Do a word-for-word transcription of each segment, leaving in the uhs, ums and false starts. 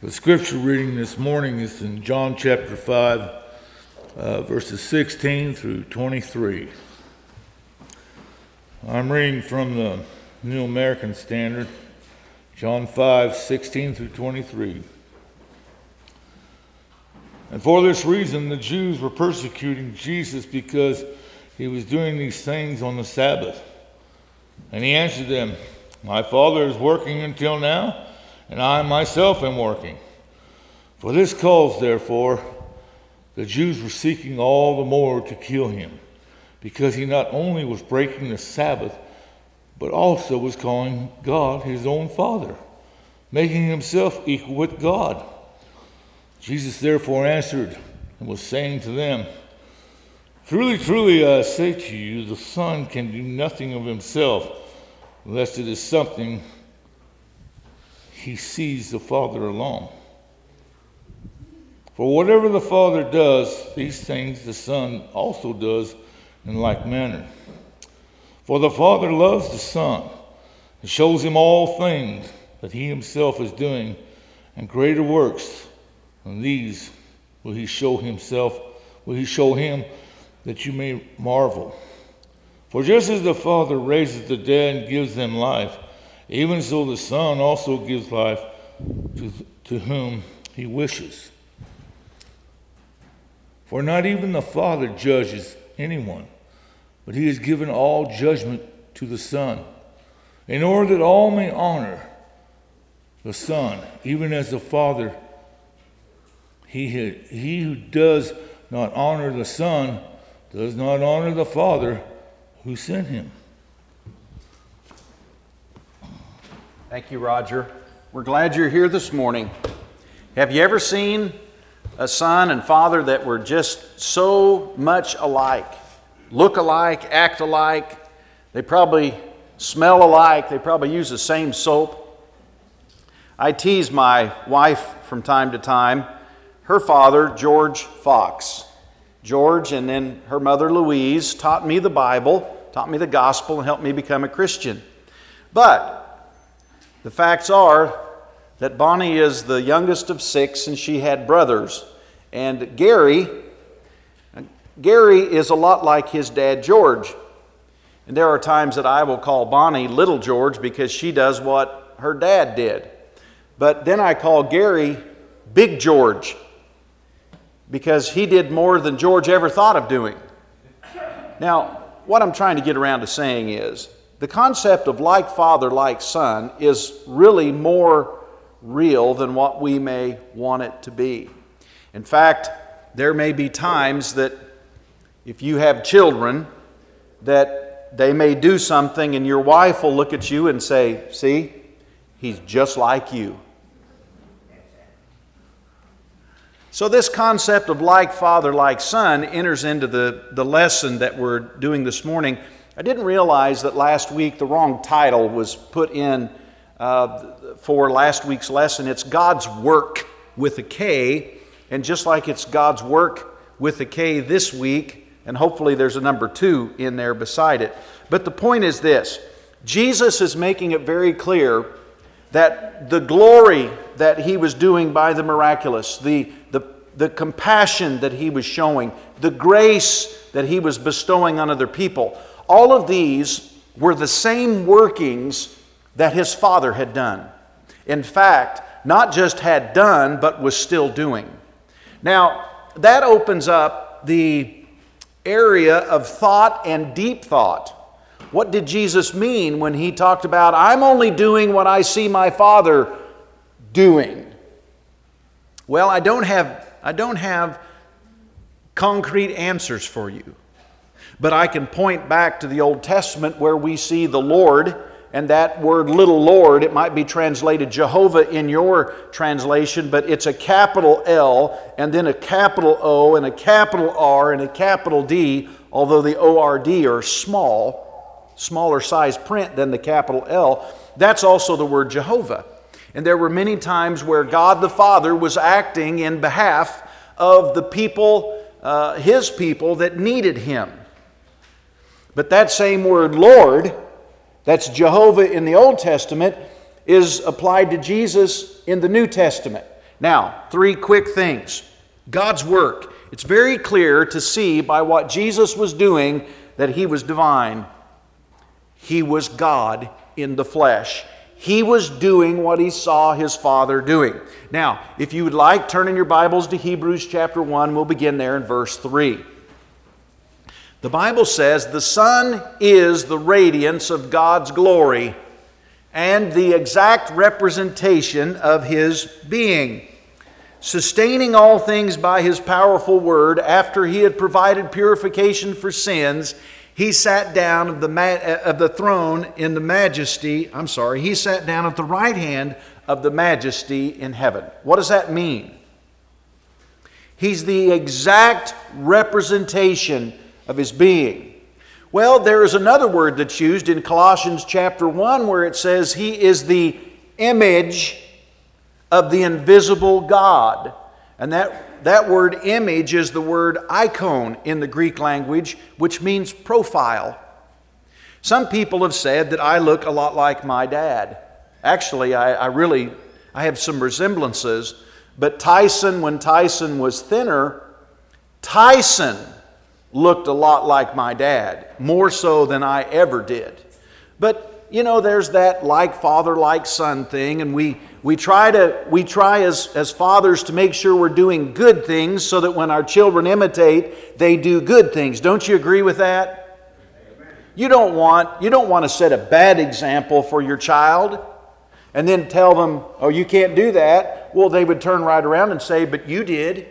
The scripture reading this morning is in John chapter five, uh, verses sixteen through twenty-three. I'm reading from the New American Standard, John five, sixteen through twenty-three. And for this reason, the Jews were persecuting Jesus because he was doing these things on the Sabbath. And he answered them, "My Father is working until now, and I myself am working." For this cause, therefore, the Jews were seeking all the more to kill him, because he not only was breaking the Sabbath, but also was calling God his own Father, making himself equal with God. Jesus therefore answered and was saying to them, "Truly, truly, I say to you, the Son can do nothing of himself, unless it is something he sees the Father alone. For whatever the Father does, these things the Son also does in like manner. For the Father loves the Son and shows him all things that he himself is doing, and greater works than these will he show himself, will he show him, that you may marvel. For just as the Father raises the dead and gives them life, even so the Son also gives life to, to whom he wishes. For not even the Father judges anyone, but he has given all judgment to the Son, in order that all may honor the Son, even as the Father. He, he who does not honor the Son does not honor the Father who sent him." Thank you, Roger. We're glad you're here this morning. Have you ever seen a son and father that were just so much alike? Look alike, act alike. They probably smell alike. They probably use the same soap. I tease my wife from time to time. Her father, George Fox. George and then her mother, Louise, taught me the Bible, taught me the gospel, and helped me become a Christian. But the facts are that Bonnie is the youngest of six, and she had brothers. And Gary, Gary is a lot like his dad, George. And there are times that I will call Bonnie Little George because she does what her dad did. But then I call Gary Big George because he did more than George ever thought of doing. Now, what I'm trying to get around to saying is, the concept of like father, like son is really more real than what we may want it to be. In fact, there may be times that if you have children, that they may do something and your wife will look at you and say, "See, he's just like you." So this concept of like father, like son enters into the, the lesson that we're doing this morning. I didn't realize that last week the wrong title was put in uh, for last week's lesson. It's God's Work with a K, and just like it's God's Work with a K this week, and hopefully there's a number two in there beside it. But the point is this: Jesus is making it very clear that the glory that he was doing by the miraculous, the, the, the compassion that he was showing, the grace that he was bestowing on other people, all of these were the same workings that his Father had done. In fact, not just had done, but was still doing. Now, that opens up the area of thought and deep thought. What did Jesus mean when he talked about, "I'm only doing what I see my Father doing"? Well, I don't have, I don't have concrete answers for you. But I can point back to the Old Testament where we see the Lord, and that word little Lord, it might be translated Jehovah in your translation, but it's a capital L and then a capital O and a capital R and a capital D, although the O R D are small, smaller size print than the capital L. That's also the word Jehovah. And there were many times where God the Father was acting in behalf of the people, uh, His people that needed Him. But that same word Lord, that's Jehovah in the Old Testament, is applied to Jesus in the New Testament. Now, three quick things. God's work. It's very clear to see by what Jesus was doing that He was divine. He was God in the flesh. He was doing what He saw His Father doing. Now, if you would like, turn in your Bibles to Hebrews chapter one. We'll begin there in verse three. The Bible says, "The Son is the radiance of God's glory and the exact representation of His being, sustaining all things by His powerful word. After He had provided purification for sins, He sat down of the, ma- of the throne in the majesty, I'm sorry, He sat down at the right hand of the majesty in heaven." What does that mean? He's the exact representation of His being. Well, there is another word that's used in Colossians chapter one where it says He is the image of the invisible God. And that, that word image is the word icon in the Greek language, which means profile. Some people have said that I look a lot like my dad. Actually, I, I really, I have some resemblances. But Tyson, when Tyson was thinner, Tyson looked a lot like my dad, more so than I ever did. But, you know, there's that like father, like son thing, and we, we try to we try as, as fathers to make sure we're doing good things so that when our children imitate, they do good things. Don't you agree with that? You don't want, you don't want to set a bad example for your child and then tell them, "Oh, you can't do that." Well, they would turn right around and say, "But you did."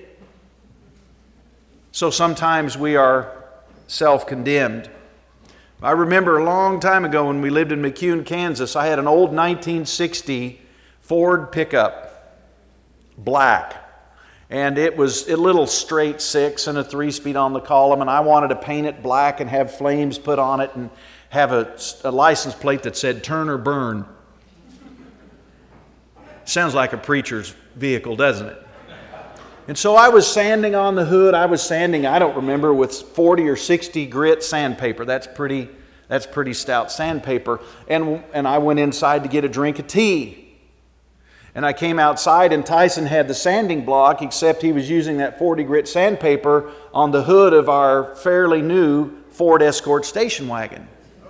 So sometimes we are self-condemned. I remember a long time ago when we lived in McCune, Kansas, I had an old nineteen sixty Ford pickup, black. And it was a little straight six and a three-speed on the column, and I wanted to paint it black and have flames put on it and have a, a license plate that said "Turn or Burn." Sounds like a preacher's vehicle, doesn't it? And so I was sanding on the hood. I was sanding, I don't remember, with forty or sixty grit sandpaper. That's pretty, that's pretty stout sandpaper. And, and I went inside to get a drink of tea. And I came outside and Tyson had the sanding block, except he was using that forty grit sandpaper on the hood of our fairly new Ford Escort station wagon.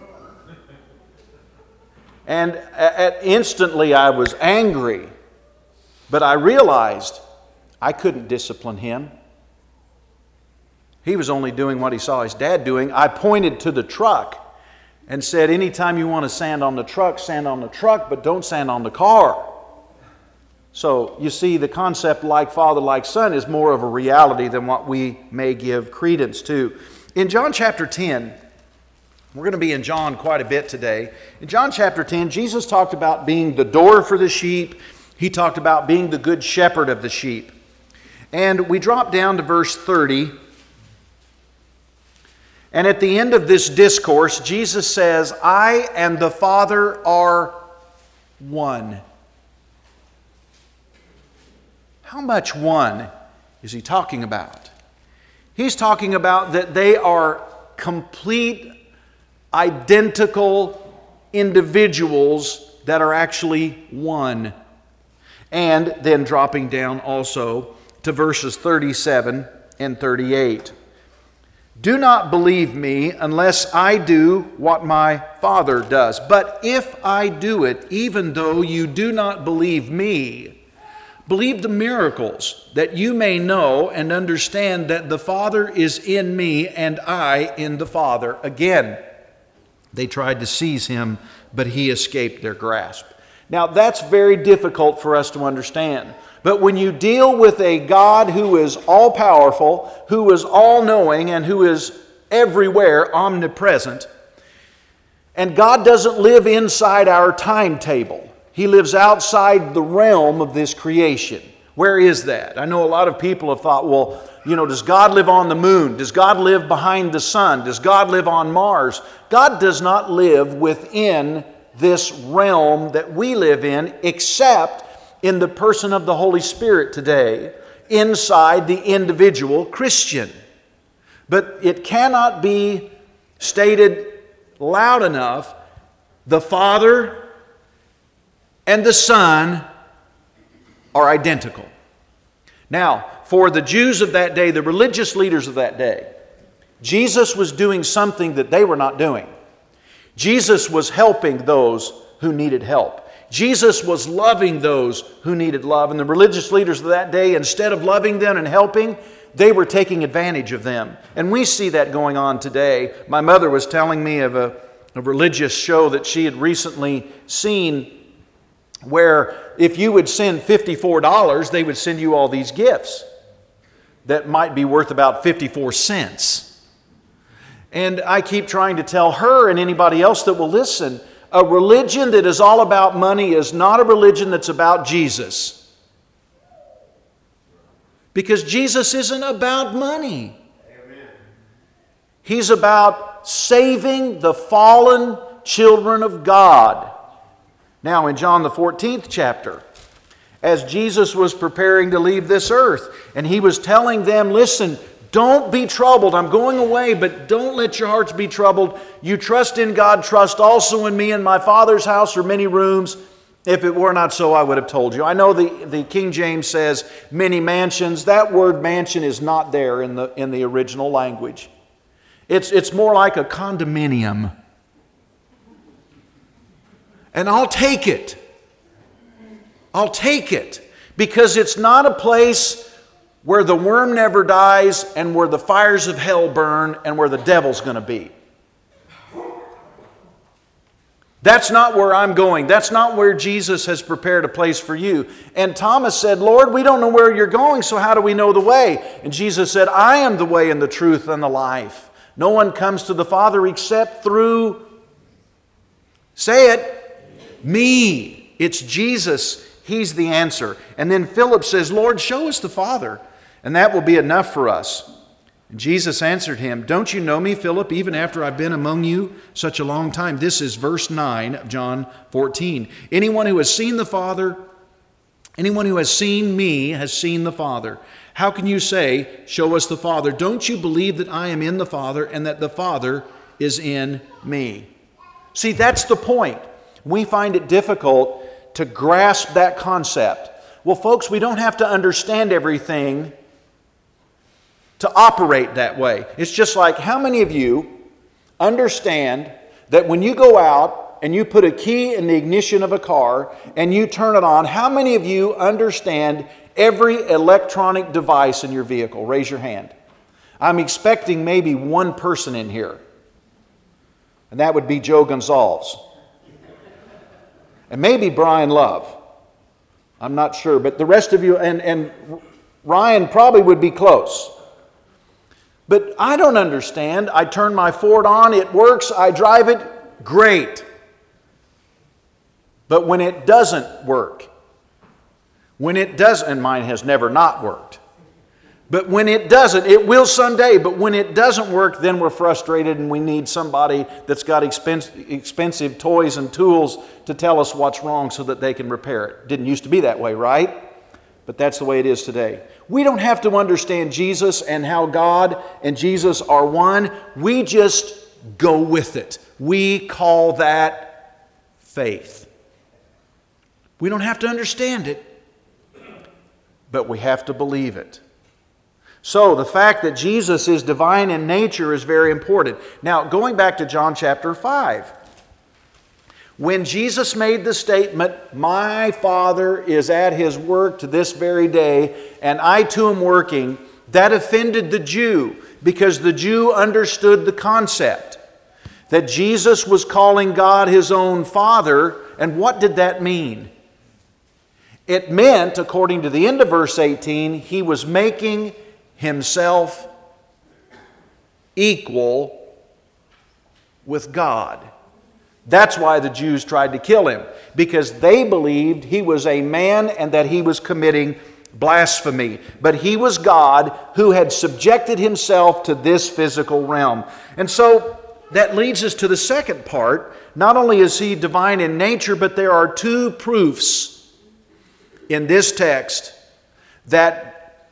And at, instantly I was angry, but I realized I couldn't discipline him. He was only doing what he saw his dad doing. I pointed to the truck and said, "Anytime you want to sand on the truck, sand on the truck, but don't sand on the car." So you see, the concept like father, like son is more of a reality than what we may give credence to. In John chapter ten, we're going to be in John quite a bit today. In John chapter ten, Jesus talked about being the door for the sheep. He talked about being the good shepherd of the sheep. And we drop down to verse thirty. And at the end of this discourse, Jesus says, "I and the Father are one." How much one is he talking about? He's talking about that they are complete, identical individuals that are actually one. And then dropping down also to verses thirty-seven and thirty-eight. "Do not believe me unless I do what my Father does. But if I do it, even though you do not believe me, believe the miracles, that you may know and understand that the Father is in me and I in the Father." Again, they tried to seize him, but he escaped their grasp. Now, that's very difficult for us to understand. But when you deal with a God who is all-powerful, who is all-knowing, and who is everywhere, omnipresent, and God doesn't live inside our timetable. He lives outside the realm of this creation. Where is that? I know a lot of people have thought, well, you know, does God live on the moon? Does God live behind the sun? Does God live on Mars? God does not live within this realm that we live in, except in the person of the Holy Spirit today, inside the individual Christian. But it cannot be stated loud enough, the Father and the Son are identical. Now, for the Jews of that day, the religious leaders of that day, Jesus was doing something that they were not doing. Jesus was helping those who needed help. Jesus was loving those who needed love. And the religious leaders of that day, instead of loving them and helping, they were taking advantage of them. And we see that going on today. My mother was telling me of a, a religious show that she had recently seen, where if you would send fifty-four dollars, they would send you all these gifts that might be worth about fifty-four cents. And I keep trying to tell her and anybody else that will listen, a religion that is all about money is not a religion that's about Jesus. Because Jesus isn't about money. Amen. He's about saving the fallen children of God. Now in John the fourteenth chapter, as Jesus was preparing to leave this earth, and He was telling them, listen, don't be troubled. I'm going away, but don't let your hearts be troubled. You trust in God, trust also in me. In my Father's house are many rooms. If it were not so, I would have told you. I know the, the King James says many mansions. That word mansion is not there in the, in the original language. It's, it's more like a condominium. And I'll take it. I'll take it. Because it's not a place where the worm never dies and where the fires of hell burn and where the devil's going to be. That's not where I'm going. That's not where Jesus has prepared a place for you. And Thomas said, Lord, we don't know where you're going, so how do we know the way? And Jesus said, I am the way and the truth and the life. No one comes to the Father except through, say it, me. It's Jesus. He's the answer. And then Philip says, Lord, show us the Father, and that will be enough for us. And Jesus answered him, don't you know me, Philip, even after I've been among you such a long time? This is verse nine of John fourteen. Anyone who has seen the Father, anyone who has seen me has seen the Father. How can you say, show us the Father? Don't you believe that I am in the Father and that the Father is in me? See, that's the point. We find it difficult to grasp that concept. Well, folks, we don't have to understand everything to operate that way. It's just like, how many of you understand that when you go out and you put a key in the ignition of a car and you turn it on, how many of you understand every electronic device in your vehicle? Raise your hand. I'm expecting maybe one person in here, and that would be Joe Gonzalez. And maybe Brian Love. I'm not sure, but the rest of you, and, and Ryan probably would be close. But I don't understand. I turn my Ford on, it works, I drive it, great. But when it doesn't work, when it doesn't, and mine has never not worked, but when it doesn't, it will someday, but when it doesn't work, then we're frustrated and we need somebody that's got expensive, expensive toys and tools to tell us what's wrong so that they can repair it. Didn't used to be that way, right? But that's the way it is today. We don't have to understand Jesus and how God and Jesus are one. We just go with it. We call that faith. We don't have to understand it, but we have to believe it. So the fact that Jesus is divine in nature is very important. Now, going back to John chapter five. When Jesus made the statement, my Father is at His work to this very day, and I too am working, that offended the Jew, because the Jew understood the concept that Jesus was calling God His own Father. And what did that mean? It meant, according to the end of verse eighteen, He was making Himself equal with God. That's why the Jews tried to kill Him, because they believed He was a man and that He was committing blasphemy. But He was God who had subjected Himself to this physical realm. And so that leads us to the second part. Not only is He divine in nature, but there are two proofs in this text that,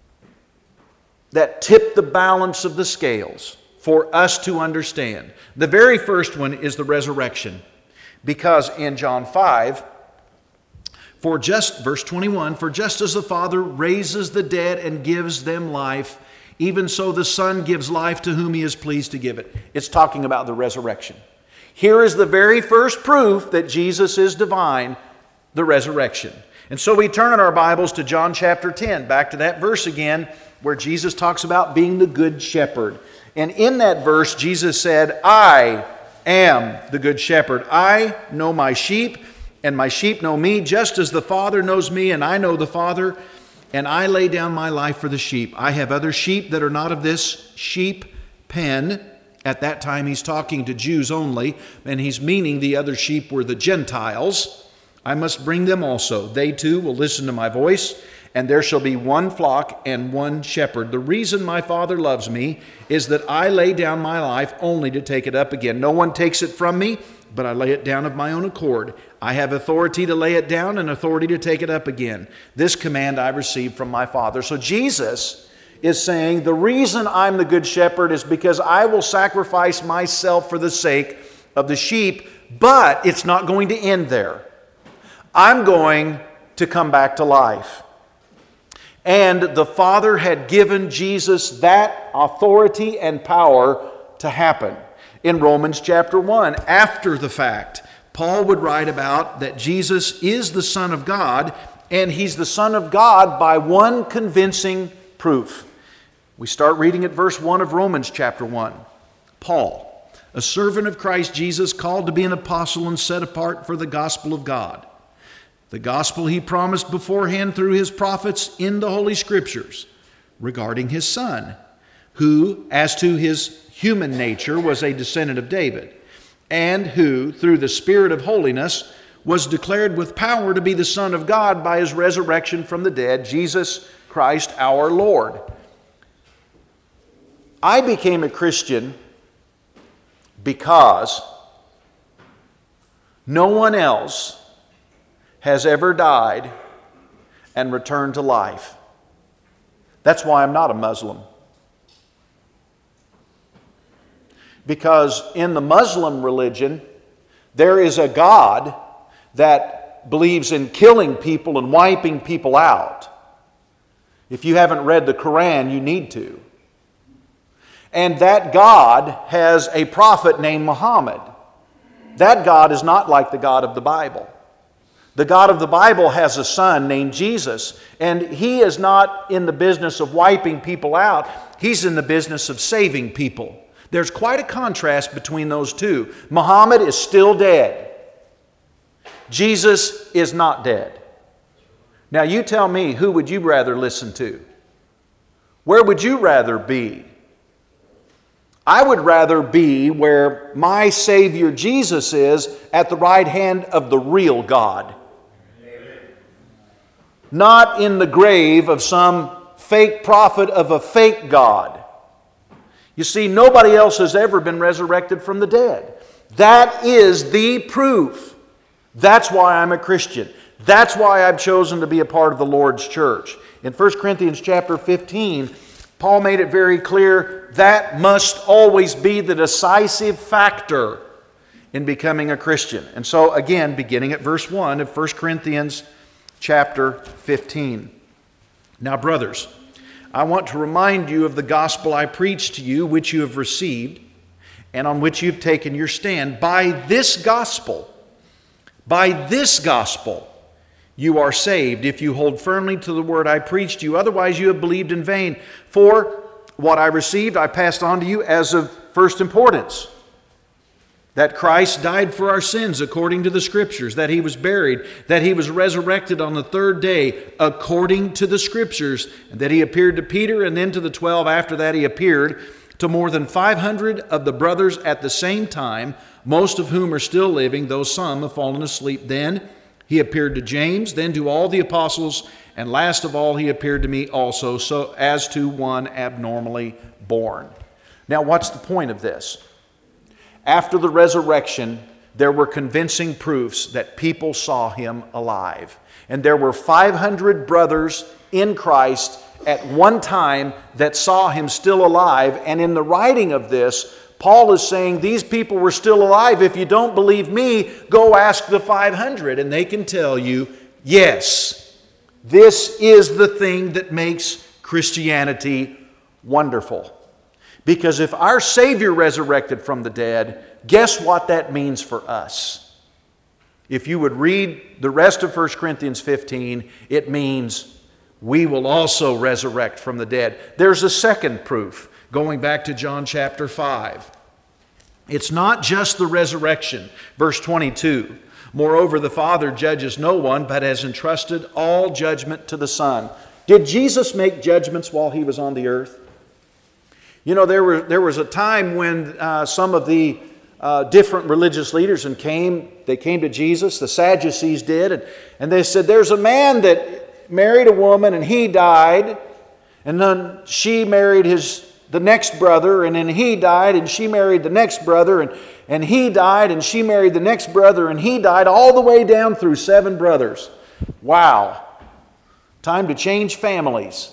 that tip the balance of the scales for us to understand. The very first one is the resurrection. Because in John five, For just, verse twenty-one, for just as the Father raises the dead and gives them life, even so the Son gives life to whom He is pleased to give it. It's talking about the resurrection. Here is the very first proof that Jesus is divine, the resurrection. And so we turn in our Bibles to John chapter ten, back to that verse again, where Jesus talks about being the good shepherd. And in that verse, Jesus said, I am the good shepherd. I know my sheep, and my sheep know me, just as the Father knows me, and I know the Father, and I lay down my life for the sheep. I have other sheep that are not of this sheep pen. At that time, he's talking to Jews only, and he's meaning the other sheep were the Gentiles. I must bring them also. They too will listen to my voice, and there shall be one flock and one shepherd. The reason my Father loves me is that I lay down my life only to take it up again. No one takes it from me, but I lay it down of my own accord. I have authority to lay it down and authority to take it up again. This command I received from my Father. So Jesus is saying, the reason I'm the good shepherd is because I will sacrifice myself for the sake of the sheep, but it's not going to end there. I'm going to come back to life. And the Father had given Jesus that authority and power to happen. In Romans chapter one, after the fact, Paul would write about that Jesus is the Son of God, and He's the Son of God by one convincing proof. We start reading at verse one of Romans chapter one. Paul, a servant of Christ Jesus, called to be an apostle and set apart for the gospel of God. The gospel He promised beforehand through His prophets in the Holy Scriptures regarding His Son, who, as to His human nature, was a descendant of David, and who, through the Spirit of holiness, was declared with power to be the Son of God by His resurrection from the dead, Jesus Christ our Lord. I became a Christian because no one else has ever died and returned to life. That's why I'm not a Muslim. Because in the Muslim religion, there is a God that believes in killing people and wiping people out. If you haven't read the Quran, you need to. And that God has a prophet named Muhammad. That God is not like the God of the Bible. The God of the Bible has a son named Jesus, and He is not in the business of wiping people out. He's in the business of saving people. There's quite a contrast between those two. Muhammad is still dead. Jesus is not dead. Now you tell me, who would you rather listen to? Where would you rather be? I would rather be where my Savior Jesus is, at the right hand of the real God. Not in the grave of some fake prophet of a fake God. You see, nobody else has ever been resurrected from the dead. That is the proof. That's why I'm a Christian. That's why I've chosen to be a part of the Lord's church. In First Corinthians chapter fifteen, Paul made it very clear that must always be the decisive factor in becoming a Christian. And so again, beginning at verse one of First Corinthians chapter fifteen. Now, brothers, I want to remind you of the gospel I preached to you, which you have received, and on which you've taken your stand. By this gospel, by this gospel, you are saved, if you hold firmly to the word I preached to you. Otherwise, you have believed in vain. For what I received, I passed on to you as of first importance, that Christ died for our sins according to the Scriptures, that He was buried, that He was resurrected on the third day according to the Scriptures, and that He appeared to Peter, and then to the twelve. After that He appeared to more than five hundred of the brothers at the same time, most of whom are still living, though some have fallen asleep. Then He appeared to James, then to all the apostles, and last of all He appeared to me also, so as to one abnormally born. Now, what's the point of this? After the resurrection, there were convincing proofs that people saw Him alive. And there were five hundred brothers in Christ at one time that saw Him still alive. And in the writing of this, Paul is saying these people were still alive. If you don't believe me, go ask the five hundred, and they can tell you Yes, this is the thing that makes Christianity wonderful. Because if our Savior resurrected from the dead, guess what that means for us? If you would read the rest of First Corinthians fifteen, it means we will also resurrect from the dead. There's a second proof, going back to John chapter five. It's not just the resurrection. Verse twenty-two, moreover, the Father judges no one, but has entrusted all judgment to the Son. Did Jesus make judgments while He was on the earth? You know, there, were, there was a time when uh, some of the uh, different religious leaders and came, they came to Jesus, the Sadducees did, and, and they said, there's a man that married a woman and he died, and then she married his the next brother, and then he died, and she married the next brother, and, and he died, and she married the next brother, and he died, all the way down through seven brothers. Wow. Time to change families.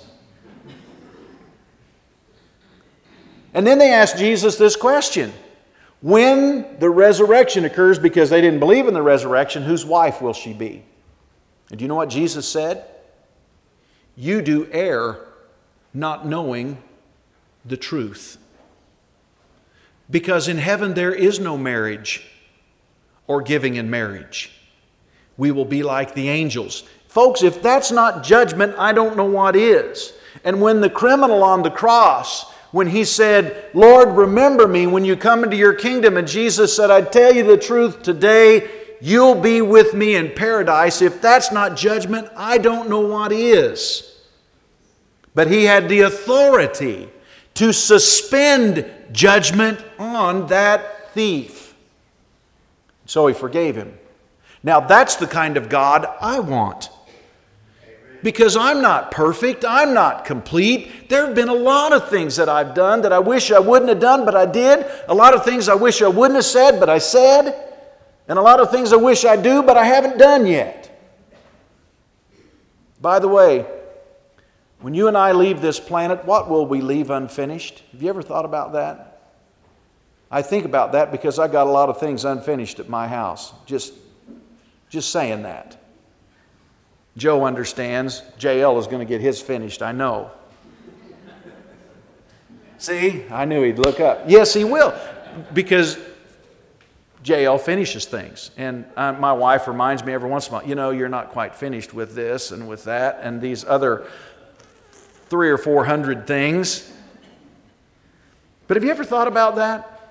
And then they asked Jesus this question. When the resurrection occurs, because they didn't believe in the resurrection, whose wife will she be? And do you know what Jesus said? You do err not knowing the truth. Because in heaven there is no marriage or giving in marriage. We will be like the angels. Folks, if that's not judgment, I don't know what is. And when the criminal on the cross, when he said, Lord, remember me when you come into your kingdom, and Jesus said, I tell you the truth today, you'll be with me in paradise. If that's not judgment, I don't know what is. But he had the authority to suspend judgment on that thief. So he forgave him. Now that's the kind of God I want. Because I'm not perfect, I'm not complete. There have been a lot of things that I've done that I wish I wouldn't have done, but I did. A lot of things I wish I wouldn't have said, but I said. And a lot of things I wish I do, but I haven't done yet. By the way, when you and I leave this planet, what will we leave unfinished? Have you ever thought about that? I think about that because I got a lot of things unfinished at my house. Just, just saying that. Joe understands. J L is going to get his finished, I know. See, I knew he'd look up. Yes, he will, because J L finishes things. And uh, my wife reminds me every once in a while, you know, you're not quite finished with this and with that and these other three or four hundred things. But have you ever thought about that?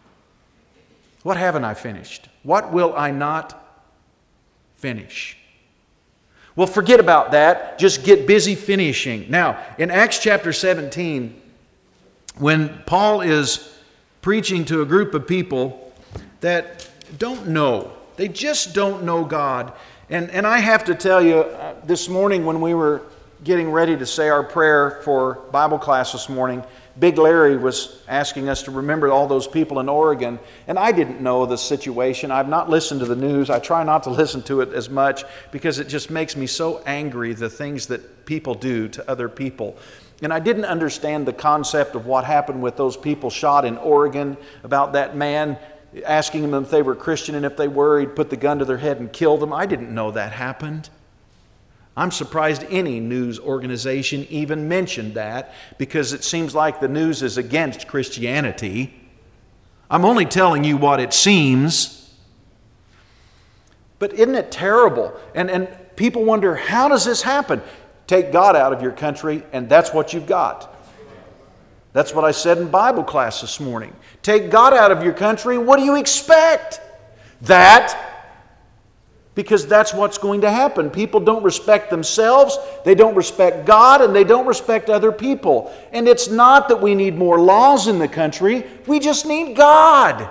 What haven't I finished? What will I not finish? Well, forget about that. Just get busy finishing. Now, in Acts chapter seventeen, when Paul is preaching to a group of people that don't know, they just don't know God. And, and I have to tell you, uh, this morning when we were getting ready to say our prayer for Bible class this morning, Big Larry was asking us to remember all those people in Oregon, and I didn't know the situation. I've not listened to the news. I try not to listen to it as much because it just makes me so angry, the things that people do to other people. And I didn't understand the concept of what happened with those people shot in Oregon, about that man asking them if they were Christian, and if they were, he'd put the gun to their head and kill them. I didn't know that happened. I'm surprised any news organization even mentioned that, because it seems like the news is against Christianity. I'm only telling you what it seems. But isn't it terrible? And, and people wonder, how does this happen? Take God out of your country, and that's what you've got. That's what I said in Bible class this morning. Take God out of your country, what do you expect? That. Because that's what's going to happen. People don't respect themselves, they don't respect God, and they don't respect other people. And it's not that we need more laws in the country, we just need God.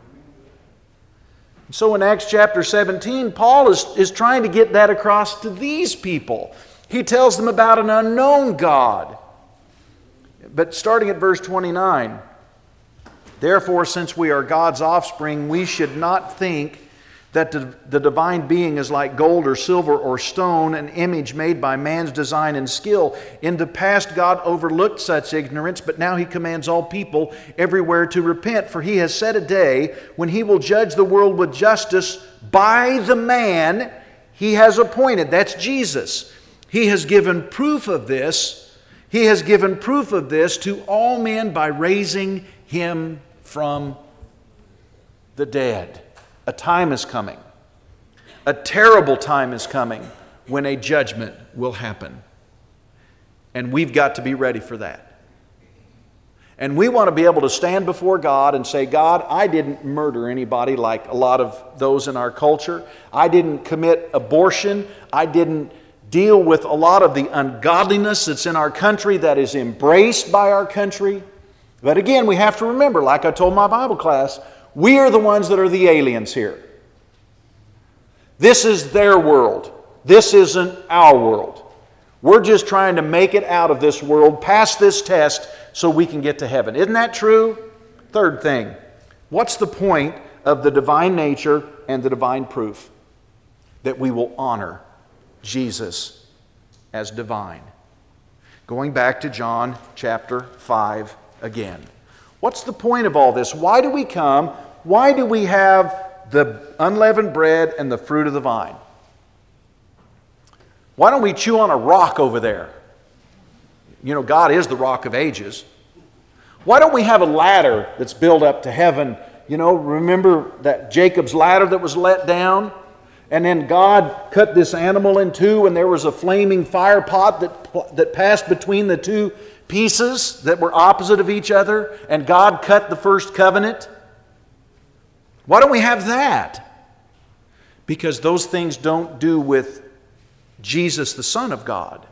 So in Acts chapter seventeen, Paul is, is trying to get that across to these people. He tells them about an unknown God. But starting at verse twenty-nine, therefore, since we are God's offspring, we should not think that the, the divine being is like gold or silver or stone, an image made by man's design and skill. In the past, God overlooked such ignorance, but now He commands all people everywhere to repent. For He has set a day when He will judge the world with justice by the man He has appointed, that's Jesus. He has given proof of this. He has given proof of this to all men by raising him from the dead. A time is coming. A terrible time is coming when a judgment will happen. And we've got to be ready for that. And we want to be able to stand before God and say, God, I didn't murder anybody like a lot of those in our culture. I didn't commit abortion. I didn't deal with a lot of the ungodliness that's in our country that is embraced by our country. But again, we have to remember, like I told my Bible class, we are the ones that are the aliens here. This is their world. This isn't our world. We're just trying to make it out of this world, pass this test, so we can get to heaven. Isn't that true? Third thing, what's the point of the divine nature and the divine proof? That we will honor Jesus as divine. Going back to John chapter five again. What's the point of all this? Why do we come? Why do we have the unleavened bread and the fruit of the vine? Why don't we chew on a rock over there? You know, God is the rock of ages. Why don't we have a ladder that's built up to heaven? You know, remember that Jacob's ladder that was let down? And then God cut this animal in two, and there was a flaming fire pot that, that passed between the two pieces that were opposite of each other, and God cut the first covenant. Why don't we have that? Because those things don't do with Jesus, the Son of God.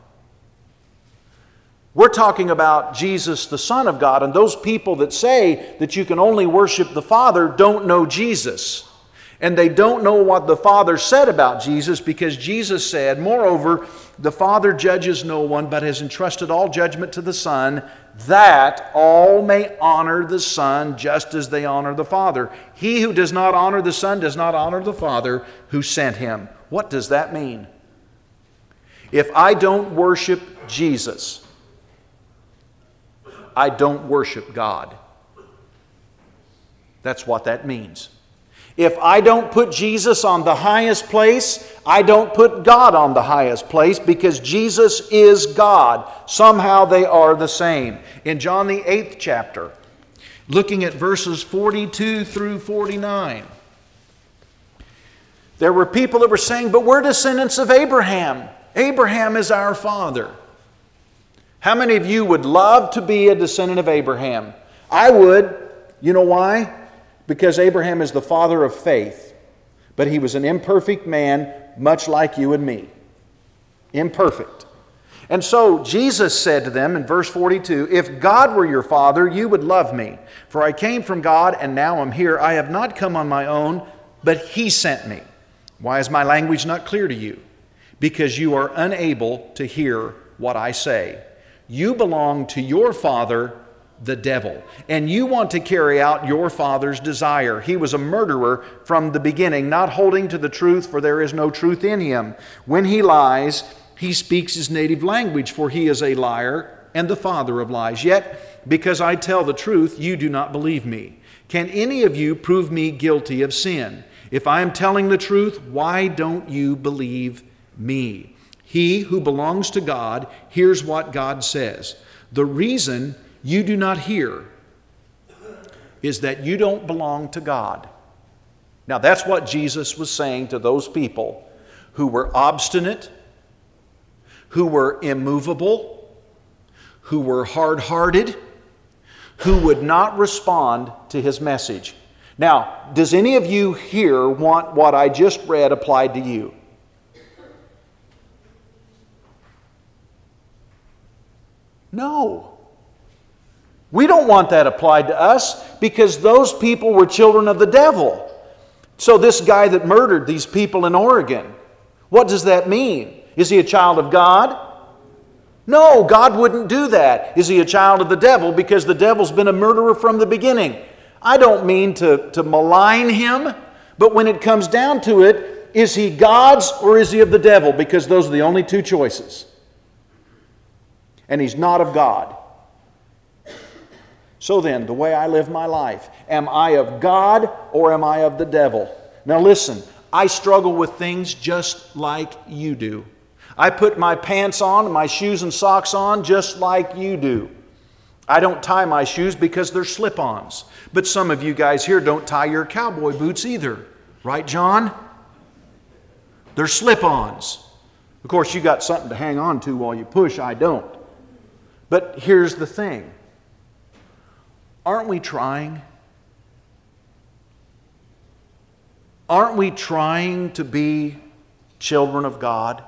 We're talking about Jesus, the Son of God, and those people that say that you can only worship the Father don't know Jesus. And they don't know what the Father said about Jesus, because Jesus said, moreover, the Father judges no one, but has entrusted all judgment to the Son, that all may honor the Son just as they honor the Father. He who does not honor the Son does not honor the Father who sent him. What does that mean? If I don't worship Jesus, I don't worship God. That's what that means. If I don't put Jesus on the highest place, I don't put God on the highest place, because Jesus is God. Somehow they are the same. In John the eighth chapter, looking at verses forty-two through forty-nine, there were people that were saying, but we're descendants of Abraham. Abraham is our father. How many of you would love to be a descendant of Abraham? I would. You know why? Because Abraham is the father of faith. But he was an imperfect man, much like you and me. Imperfect. And so Jesus said to them in verse forty-two, if God were your father, you would love me. For I came from God, and now I'm here. I have not come on my own, but He sent me. Why is my language not clear to you? Because you are unable to hear what I say. You belong to your father, the devil, and you want to carry out your father's desire. He was a murderer from the beginning, not holding to the truth, for there is no truth in him. When he lies, he speaks his native language, for he is a liar and the father of lies. Yet, because I tell the truth, you do not believe me. Can any of you prove me guilty of sin? If I am telling the truth, why don't you believe me? He who belongs to God hears what God says. The reason you do not hear is that you don't belong to God. Now that's what Jesus was saying to those people who were obstinate, who were immovable, who were hard-hearted, who would not respond to His message. Now, does any of you here want what I just read applied to you? No. We don't want that applied to us, because those people were children of the devil. So this guy that murdered these people in Oregon, what does that mean? Is he a child of God? No, God wouldn't do that. Is he a child of the devil? Because the devil's been a murderer from the beginning. I don't mean to, to malign him, but when it comes down to it, is he God's or is he of the devil? Because those are the only two choices. And he's not of God. So then, the way I live my life, am I of God or am I of the devil? Now listen, I struggle with things just like you do. I put my pants on and my shoes and socks on just like you do. I don't tie my shoes because they're slip-ons. But some of you guys here don't tie your cowboy boots either. Right, John? They're slip-ons. Of course, you got something to hang on to while you push. I don't. But here's the thing. Aren't we trying? Aren't we trying to be children of God?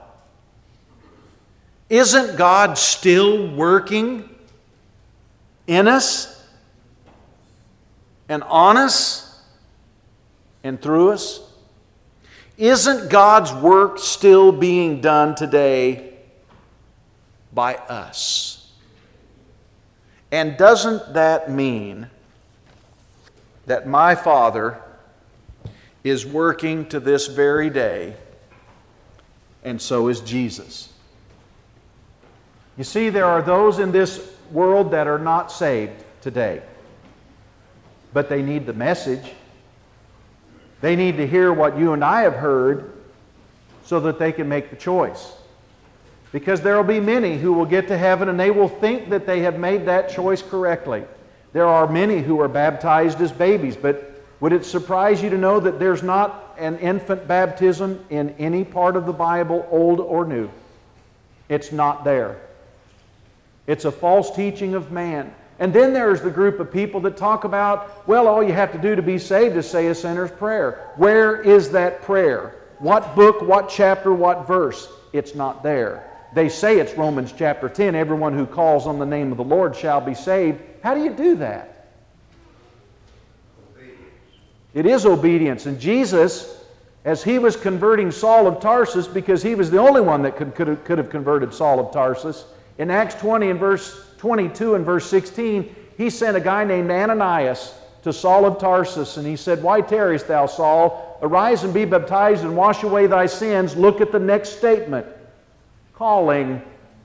Isn't God still working in us and on us and through us? Isn't God's work still being done today by us? And doesn't that mean that my Father is working to this very day, and so is Jesus? You see, there are those in this world that are not saved today, but they need the message. They need to hear what you and I have heard so that they can make the choice. Because there will be many who will get to heaven and they will think that they have made that choice correctly. There are many who are baptized as babies, but would it surprise you to know that there's not an infant baptism in any part of the Bible, old or new? It's not there. It's a false teaching of man. And then there's the group of people that talk about, well, all you have to do to be saved is say a sinner's prayer. Where is that prayer? What book, what chapter, what verse? It's not there. They say it's Romans chapter ten, everyone who calls on the name of the Lord shall be saved. How do you do that? Obedience. It is obedience. And Jesus, as He was converting Saul of Tarsus, because He was the only one that could, could, have, could have converted Saul of Tarsus, in Acts twenty and verse twenty-two and verse sixteen, He sent a guy named Ananias to Saul of Tarsus, and He said, "Why tarriest thou, Saul? Arise and be baptized and wash away thy sins." Look at the next statement. Calling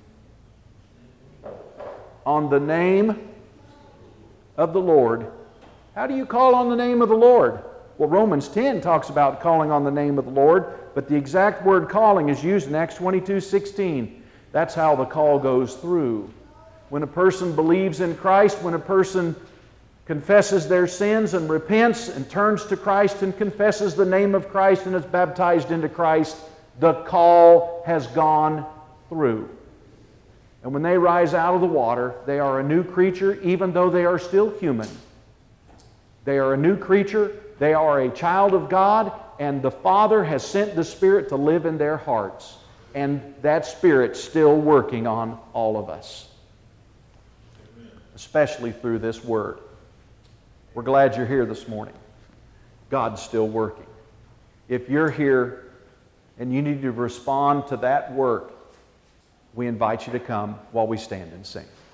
on the name of the Lord. How do you call on the name of the Lord? Well, Romans ten talks about calling on the name of the Lord, but the exact word calling is used in Acts twenty-two sixteen. That's how the call goes through. When a person believes in Christ, when a person confesses their sins and repents and turns to Christ and confesses the name of Christ and is baptized into Christ, the call has gone through. And when they rise out of the water, they are a new creature, even though they are still human. They are a new creature, they are a child of God, and the Father has sent the Spirit to live in their hearts. And that Spirit's still working on all of us, especially through this Word. We're glad you're here this morning. God's still working. If you're here and you need to respond to that work, we invite you to come while we stand and sing.